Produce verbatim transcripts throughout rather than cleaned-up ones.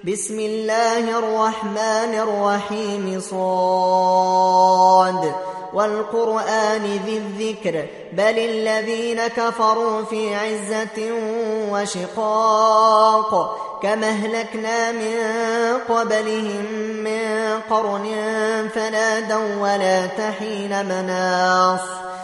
بسم الله الرحمن الرحيم صاد والقرآن ذي الذكر بل الذين كفروا في عزة وشقاق كما أهلكنا من قبلهم من قرن فنادوا ولا تحين مناص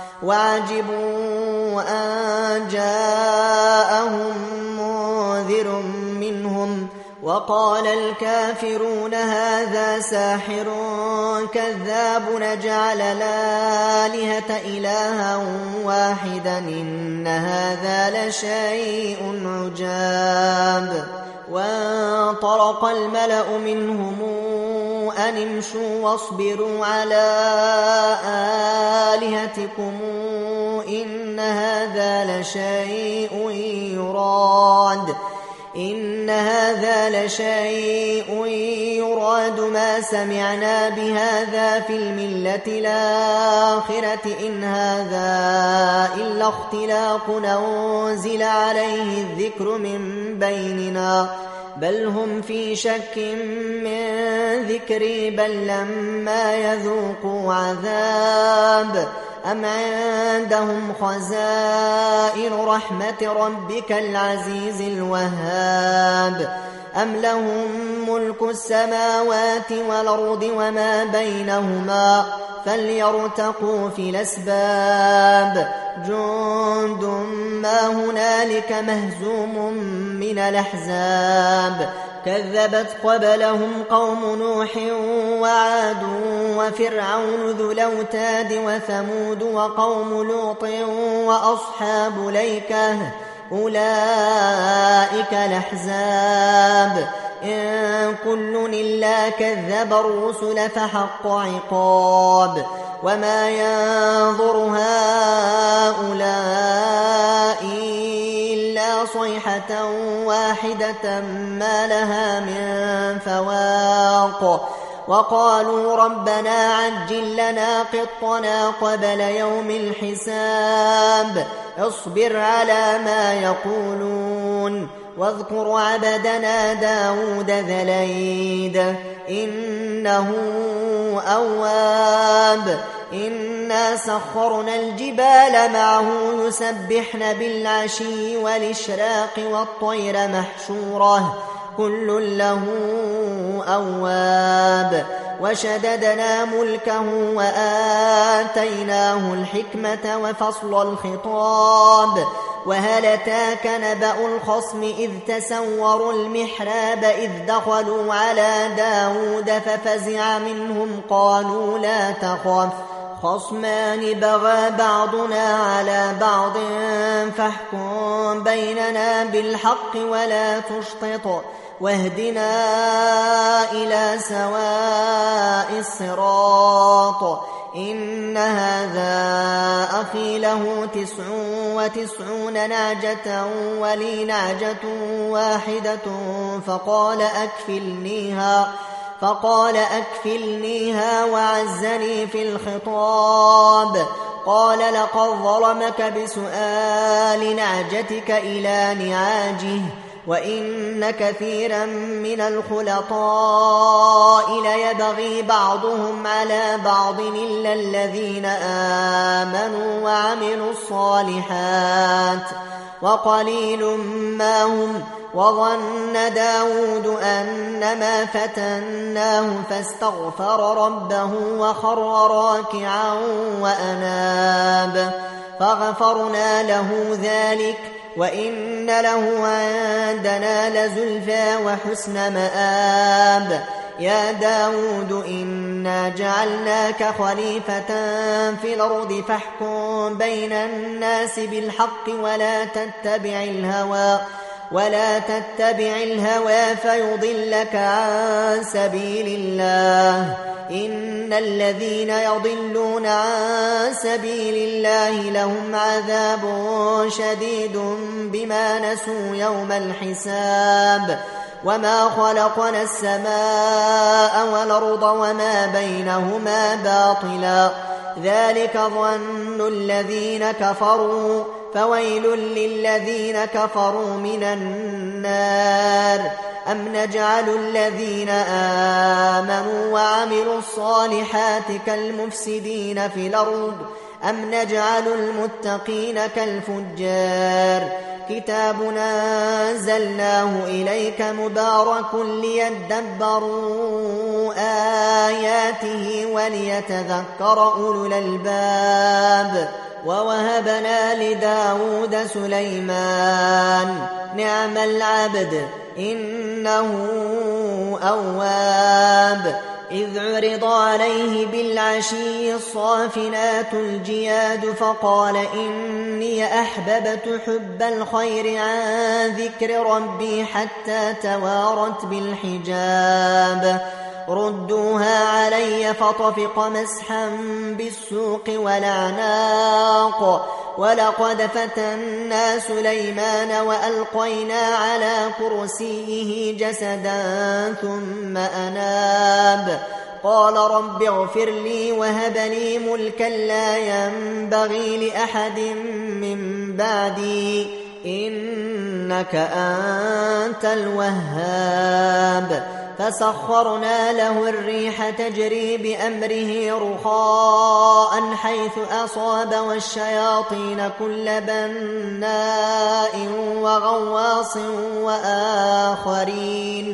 وعجبوا أن جاءهم منذر منهم وقال الكافرون هذا ساحر كذاب نجعل الآلهة إلها واحدا إن هذا لشيء عجاب وانطلق الملأ منهم أن امشوا واصبروا على آلهتكم إن هذا لشيء يراد إن هذا لشيء يراد ما سمعنا بهذا في الملة الآخرة إن هذا إلا اختلاق أنزل عليه الذكر من بيننا بل هم في شك من ذكري بل لما يذوقوا عذاب أم عندهم خزائن رحمة ربك العزيز الوهاب أم لهم ملك السماوات والأرض وما بينهما فليرتقوا في الأسباب جند ما هنالك مهزوم من الأحزاب كذبت قبلهم قوم نوح وعاد وفرعون ذو الأوتاد وثمود وقوم لوط وأصحاب الأيكة أولئك الأحزاب إن كل إلا كذب الرسل فحق عقاب وما ينظر هؤلاء إلا صيحة واحدة ما لها من فواق وقالوا ربنا عجل لنا قطنا قبل يوم الحساب اصبر على ما يقولون واذكر عبدنا داود ذا الأيد إنه أواب إنا سخرنا الجبال معه يسبحن بالعشي والإشراق والطير محشورة كل له أواب وشددنا ملكه وآتيناه الحكمة وفصل الخطاب وهل أتاك نبأ الخصم إذ تسوروا المحراب إذ دخلوا على داود ففزع منهم قالوا لا تخف خصمان بغى بعضنا على بعض فاحكم بيننا بالحق ولا تشطط واهدنا إلى سواء الصراط إن هذا أخي له تسع وتسعون نعجة ولي نعجة واحدة فقال أكفلنيها فقال أكفلنيها وعزني في الخطاب قال لقد ظلمك بسؤال نعجتك إلى نعاجه وإن كثيرا من الخلطاء ليبغي بعضهم على بعض إلا الذين آمنوا وعملوا الصالحات وقليل ما هم وظن داود أنما فتناه فاستغفر ربه وخر راكعا وأناب فغفرنا له ذلك وإن له عندنا لزلفى وحسن مآب يا داود إنا جعلناك خليفة في الأرض فاحكم بين الناس بالحق ولا تتبع الهوى ولا تتبع الهوى فيضلك عن سبيل الله إن الذين يضلون عن سبيل الله لهم عذاب شديد بما نسوا يوم الحساب وما خلقنا السماء والأرض وما بينهما باطلا ذلك ظن الذين كفروا فويل للذين كفروا من النار أم نجعل الذين آمنوا وعملوا الصالحات كالمفسدين في الأرض أم نجعل المتقين كالفجار كتاب أنزلناه إليك مبارك ليدبروا آياته وليتذكر أولو الألباب ووهبنا لداود سليمان نعم العبد إنه أواب إذ عرض عليه بالعشي الصافنات الجياد فقال إني أحببت حب الخير عن ذكر ربي حتى توارت بالحجاب ردوها علي فطفق مسحا بالسوق والأعناق ولقد فتنا سليمان وألقينا على كرسيه جسدا ثم أناب قال رب اغفر لي وهب لي ملكا لا ينبغي لأحد من بعدي إنك أنت الوهاب فسخرنا له الريح تجري بأمره رخاء حيث أصاب والشياطين كل بناء وغواص وآخرين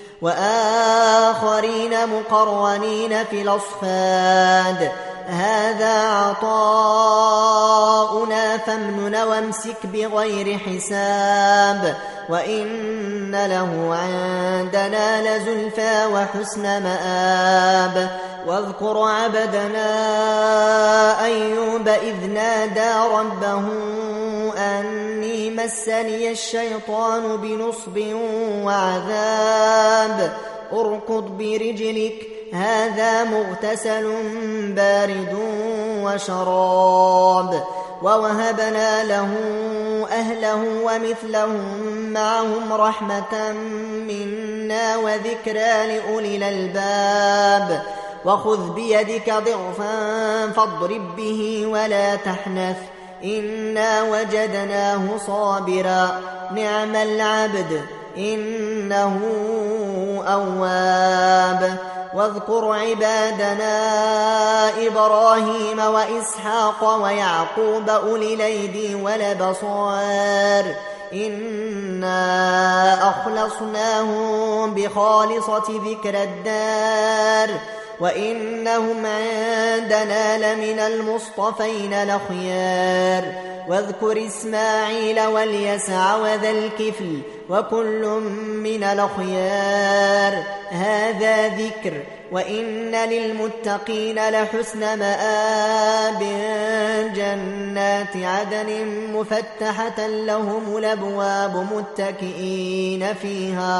وآخرين مقرنين في الأصفاد هذا عطاؤنا فامنن وامسك بغير حساب وإن له عندنا لزلفى وحسن مآب واذكر عبدنا أيوب إذ نادى ربه أني مسني الشيطان بنصب وعذاب اركض برجلك هذا مغتسل بارد وشراب ووهبنا له أهله ومثلهم معهم رحمة منا وذكرى لأولي الألباب وخذ بيدك ضغفا فاضرب به ولا تحنث إنا وجدناه صابرا نعم العبد إنه أواب واذكر عبادنا إبراهيم وإسحاق ويعقوب أولي الأيدي والأبصار إنا أخلصناهم بخالصة ذكر الدار وإنهم عندنا لمن المصطفين الأخيار واذكر إسماعيل واليسع وذا الكفل وكل من الأخيار هذا ذكر وإن للمتقين لحسن مآب جنات عدن مفتحة لهم الأبواب متكئين فيها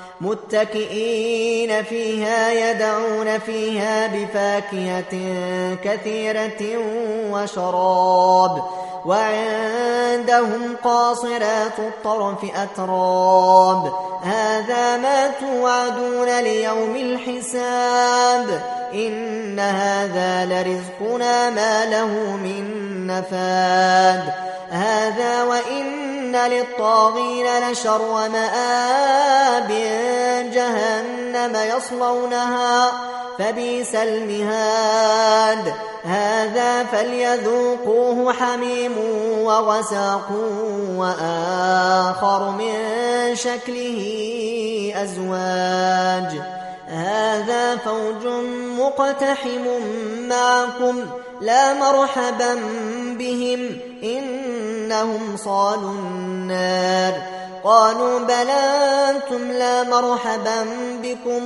متكئين فيها يدعون فيها بفاكهة كثيرة وشراب وعندهم قاصرات الطرف أتراب هذا ما توعدون ليوم الحساب إن هذا لرزقنا ما له من نفاد هذا وإن للطاغين لشر مآب جهنم يصلونها فبئس المهاد هذا فليذوقوه حميم وغساق وآخر من شكله أزواج هذا فوج مقتحم معكم لا مرحبا بهم إنهم صالوا النار قالوا بلى أنتم لا مرحبا بكم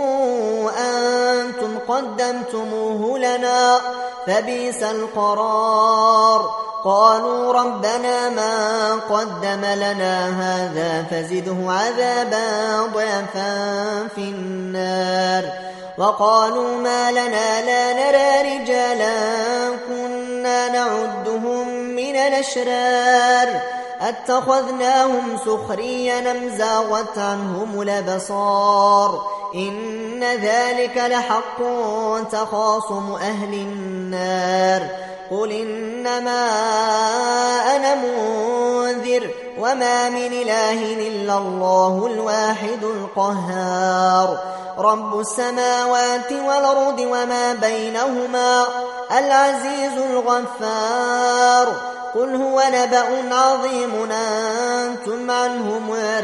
أنتم قدمتموه لنا فبئس القرار قالوا ربنا ما قدم لنا هذا فزده عذابا ضعفا في النار وقالوا ما لنا لا نرى رجالا كنا نعدهم من الأشرار أتخذناهم سخريا أم زاغت عنهم الأبصار إن ذلك لحق تخاصم أهل النار قل إنما أنا منذر وما من إله إلا الله الواحد القهار رب السماوات والأرض وما بينهما العزيز الغفار قل هو نبأ عظيم أنتم عنه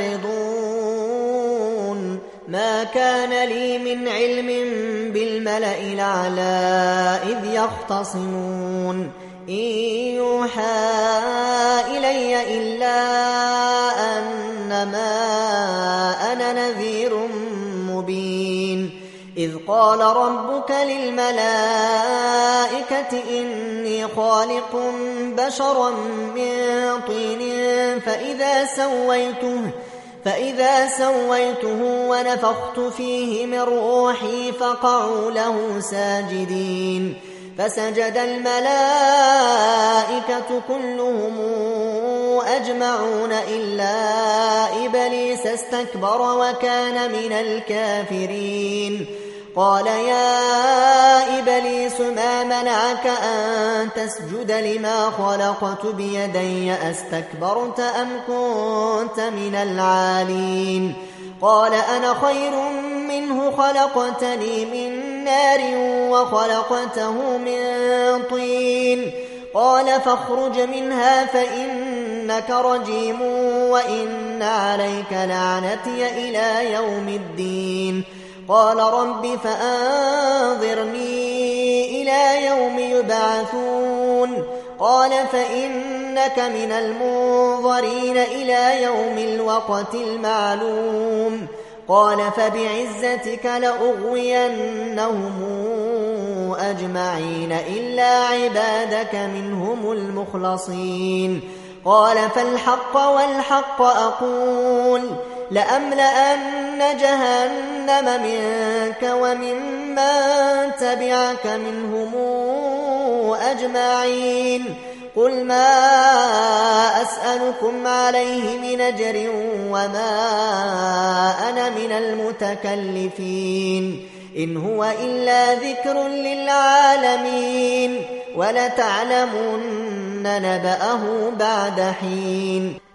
معرضون ما كان لي من علم بالملأ الأعلى إذ يختصمون إن يوحى إلي إلا أنما أنا نذير مبين إذ قال ربك للملائكة إني خالق بشرا من طين فإذا سويته فإذا سويته ونفخت فيه من روحي فقعوا له ساجدين فسجد الملائكة كلهم أجمعون إلا إبليس استكبر وكان من الكافرين قال يا إبليس ما منعك أن تسجد لما خلقت بيدي أستكبرت أم كنت من العالين قال أنا خير منه خلقتني من نار وخلقته من طين قال فاخرج منها فإنك رجيم وإن عليك لعنتي إلى يوم الدين قال رب فأنظرني إلى يوم يبعثون قال فإنك من المنظرين إلى يوم الوقت المعلوم قال فبعزتك لأغوينهم أجمعين إلا عبادك منهم المخلصين قال فالحق والحق أقول لأملأن جهنم منك وممن تبعك منهم أجمعين قل ما أسألكم عليه من أجر وما أنا من المتكلفين إن هو إلا ذكر للعالمين ولتعلمن نبأه بعد حين